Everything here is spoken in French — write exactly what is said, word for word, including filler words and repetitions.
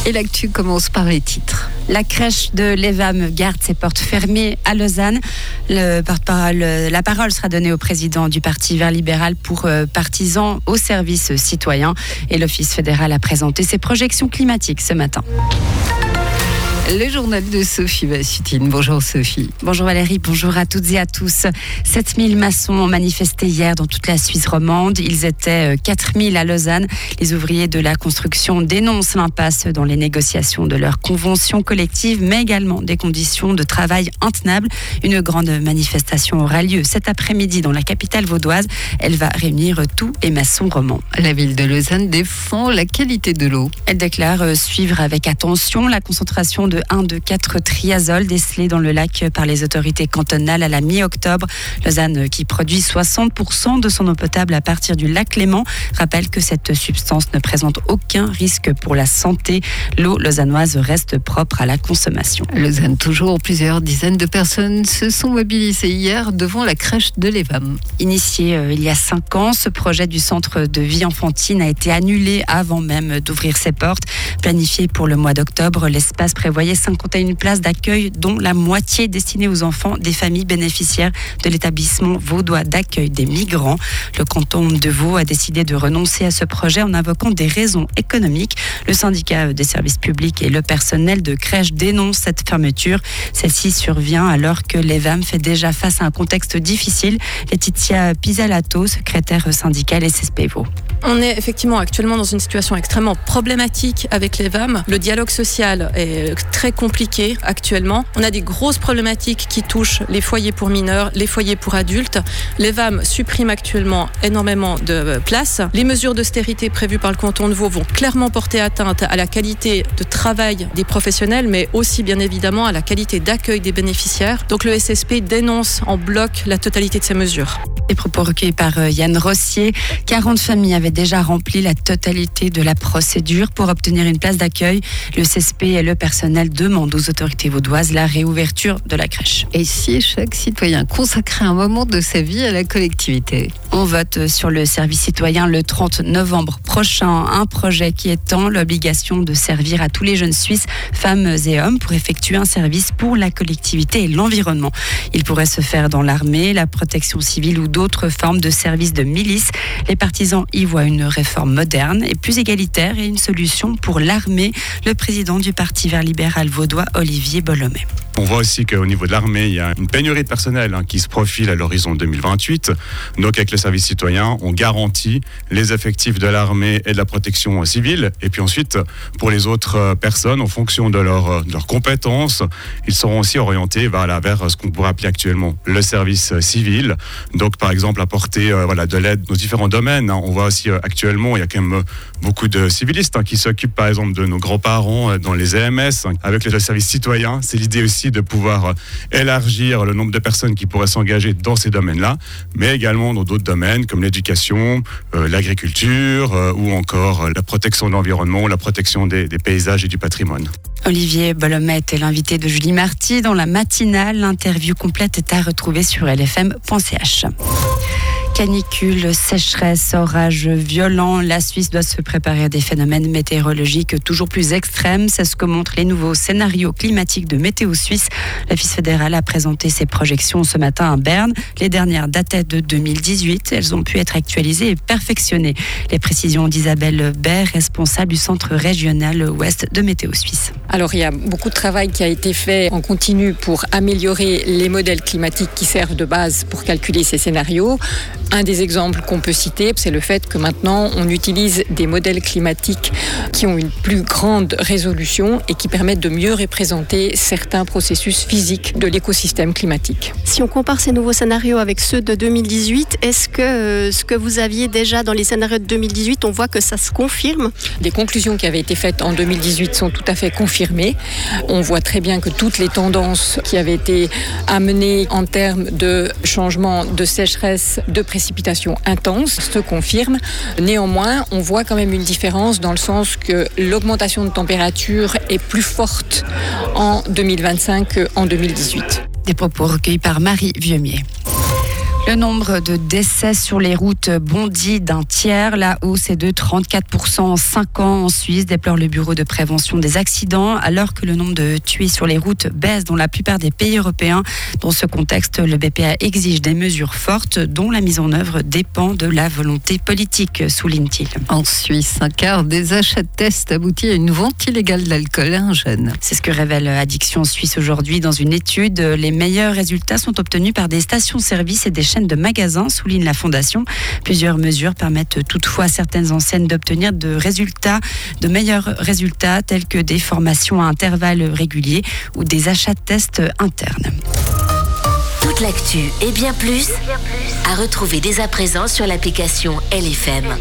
Et l'actu commence par les titres. La crèche de l'Evame garde ses portes fermées à Lausanne. Le porte-parole, la parole sera donnée au président du Parti vert libéral pour euh, partisans au service citoyen. Et l'Office fédéral a présenté ses projections climatiques ce matin. Le journal de Sophie Vassutine. Bonjour Sophie. Bonjour Valérie, bonjour à toutes et à tous. sept mille maçons ont manifesté hier dans toute la Suisse romande. Ils étaient quatre mille à Lausanne. Les ouvriers de la construction dénoncent l'impasse dans les négociations de leur convention collective, mais également des conditions de travail intenables. Une grande manifestation aura lieu cet après-midi dans la capitale vaudoise. Elle va réunir tous les maçons romans. La ville de Lausanne défend la qualité de l'eau. Elle déclare suivre avec attention la concentration de un de quatre triazoles décelés dans le lac par les autorités cantonales à la mi-octobre. Lausanne, qui produit soixante pour cent de son eau potable à partir du lac Léman, rappelle que cette substance ne présente aucun risque pour la santé. L'eau lausannoise reste propre à la consommation. Lausanne toujours, plusieurs dizaines de personnes se sont mobilisées hier devant la crèche de l'Evame. Initié euh, il y a cinq ans, ce projet du centre de vie enfantine a été annulé avant même d'ouvrir ses portes. Planifié pour le mois d'octobre, l'espace prévoyait cinquante et une places d'accueil, dont la moitié destinée aux enfants des familles bénéficiaires de l'établissement vaudois d'accueil des migrants. Le canton de Vaud a décidé de renoncer à ce projet en invoquant des raisons économiques. Le syndicat des services publics et le personnel de crèche dénoncent cette fermeture. Celle-ci survient alors que l'Evame fait déjà face à un contexte difficile. Laetitia Pisalato, secrétaire syndicale S S P Vaud. On est effectivement actuellement dans une situation extrêmement problématique avec l'Evame. Le dialogue social est très compliqué actuellement. On a des grosses problématiques qui touchent les foyers pour mineurs, les foyers pour adultes. L'Evame supprime actuellement énormément de places. Les mesures d'austérité prévues par le canton de Vaud vont clairement porter atteinte à la qualité de travail des professionnels, mais aussi bien évidemment à la qualité d'accueil des bénéficiaires. Donc le S S P dénonce en bloc la totalité de ces mesures. Des propos recueillis par Yann Rossier. quarante familles avaient déjà rempli la totalité de la procédure pour obtenir une place d'accueil. Le C S P et le personnel demandent aux autorités vaudoises la réouverture de la crèche. Et si chaque citoyen consacrait un moment de sa vie à la collectivité? On vote sur le service citoyen le trente novembre prochain. Un projet qui étend l'obligation de servir à tous les jeunes Suisses, femmes et hommes, pour effectuer un service pour la collectivité et l'environnement. Il pourrait se faire dans l'armée, la protection civile ou d'autres formes de services de milice. Les partisans y voient une réforme moderne et plus égalitaire et une solution pour l'armée. Le président du Parti vert libéral vaudois, Olivier Bollomet. On voit aussi qu'au niveau de l'armée, il y a une pénurie de personnel hein, qui se profile à l'horizon deux mille vingt-huit. Donc avec le service citoyen, on garantit les effectifs de l'armée et de la protection civile. Et puis ensuite, pour les autres personnes, en fonction de, leur, de leurs compétences, ils seront aussi orientés voilà, vers ce qu'on pourrait appeler actuellement le service civil. Donc par exemple, apporter euh, voilà, de l'aide dans différents domaines. Hein. On voit aussi euh, actuellement, il y a quand même euh, beaucoup de civilistes hein, qui s'occupent par exemple de nos grands-parents euh, dans les E M S. Hein. Avec le service citoyen, c'est l'idée aussi de pouvoir élargir le nombre de personnes qui pourraient s'engager dans ces domaines-là, mais également dans d'autres domaines comme l'éducation, euh, l'agriculture euh, ou encore la protection de l'environnement, la protection des, des paysages et du patrimoine. Olivier Bollomet est l'invité de Julie Marty dans la matinale. L'interview complète est à retrouver sur l f m point c h. Canicule, sécheresse, orages violents. La Suisse doit se préparer à des phénomènes météorologiques toujours plus extrêmes. C'est ce que montrent les nouveaux scénarios climatiques de Météo Suisse. L'Office fédéral a présenté ses projections ce matin à Berne. Les dernières dataient de deux mille dix-huit. Elles ont pu être actualisées et perfectionnées. Les précisions d'Isabelle Baird, responsable du centre régional ouest de Météo Suisse. Alors il y a beaucoup de travail qui a été fait en continu pour améliorer les modèles climatiques qui servent de base pour calculer ces scénarios. Un des exemples qu'on peut citer, c'est le fait que maintenant on utilise des modèles climatiques qui ont une plus grande résolution et qui permettent de mieux représenter certains processus physiques de l'écosystème climatique. Si on compare ces nouveaux scénarios avec ceux de deux mille dix-huit, est-ce que euh, ce que vous aviez déjà dans les scénarios de deux mille dix-huit, on voit que ça se confirme? Les conclusions qui avaient été faites en deux mille dix-huit sont tout à fait confirmées. On voit très bien que toutes les tendances qui avaient été amenées en termes de changement de sécheresse, de précipitations intenses se confirment. Néanmoins, on voit quand même une différence dans le sens que l'augmentation de température est plus forte en deux mille vingt-cinq qu'en deux mille dix-huit. Des propos recueillis par Marie Vieumier. Le nombre de décès sur les routes bondit d'un tiers. La hausse est de trente-quatre pour cent en cinq ans en Suisse, déplore le Bureau de prévention des accidents, alors que le nombre de tués sur les routes baisse dans la plupart des pays européens. Dans ce contexte, le B P A exige des mesures fortes dont la mise en œuvre dépend de la volonté politique, souligne-t-il. En Suisse, un quart des achats de tests aboutit à une vente illégale d'alcool à un jeune. C'est ce que révèle Addiction Suisse aujourd'hui dans une étude. Les meilleurs résultats sont obtenus par des stations-service et des chaînes de magasins, souligne la Fondation. Plusieurs mesures permettent toutefois à certaines enseignes d'obtenir de résultats, de meilleurs résultats, tels que des formations à intervalles réguliers ou des achats de tests internes. Toute l'actu et bien plus à retrouver dès à présent sur l'application L F M.